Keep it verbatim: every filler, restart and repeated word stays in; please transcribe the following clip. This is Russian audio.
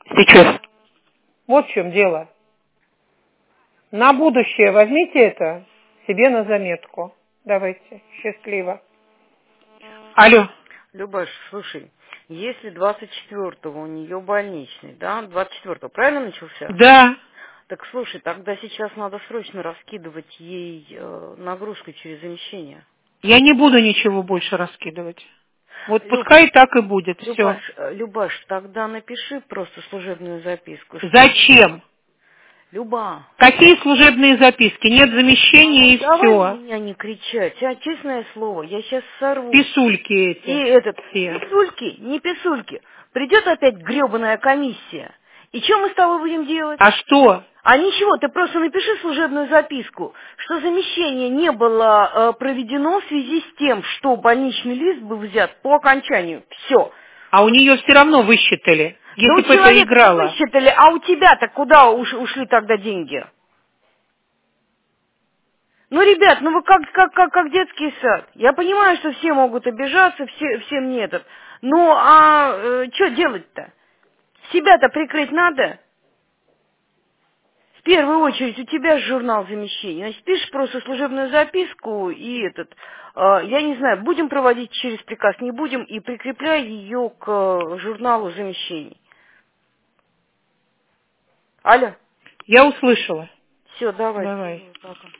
Сейчас. Вот в чем дело. На будущее возьмите это себе на заметку. Давайте. Счастливо. Алло. Любаш, слушай, если двадцать четвёртого у нее больничный, да, двадцать четвёртого, правильно начался? Да. Так слушай, тогда сейчас надо срочно раскидывать ей э, нагрузку через замещение. Я не буду ничего больше раскидывать. Вот Люб, пускай так и будет. Все. Любаш, э, Любаш, тогда напиши просто служебную записку. Что... Зачем? Люба. Какие служебные записки? Нет замещения Мама, и давай на все. меня не кричать, а честное слово, я сейчас сорву. Писульки И эти. этот, Все. писульки, не писульки. Придет опять гребаная комиссия. И что мы с тобой будем делать? А что? А ничего, ты просто напиши служебную записку, что замещение не было э, проведено в связи с тем, что больничный лист был взят по окончанию. Все. А у нее все равно высчитали, Да если у бы это человека играло. высчитали, а у тебя-то куда уш- ушли тогда деньги? Ну, ребят, ну вы как, как, как, как детский сад. Я понимаю, что все могут обижаться, все, всем не этот. Ну, а э, что делать-то? Себя-то прикрыть надо. В первую очередь у тебя же журнал замещения. Значит, пишешь просто служебную записку и этот, э, я не знаю, будем проводить через приказ, не будем, и прикрепляй ее к э, журналу замещений. Алло? Я услышала. Все, давай. Давай. Пока.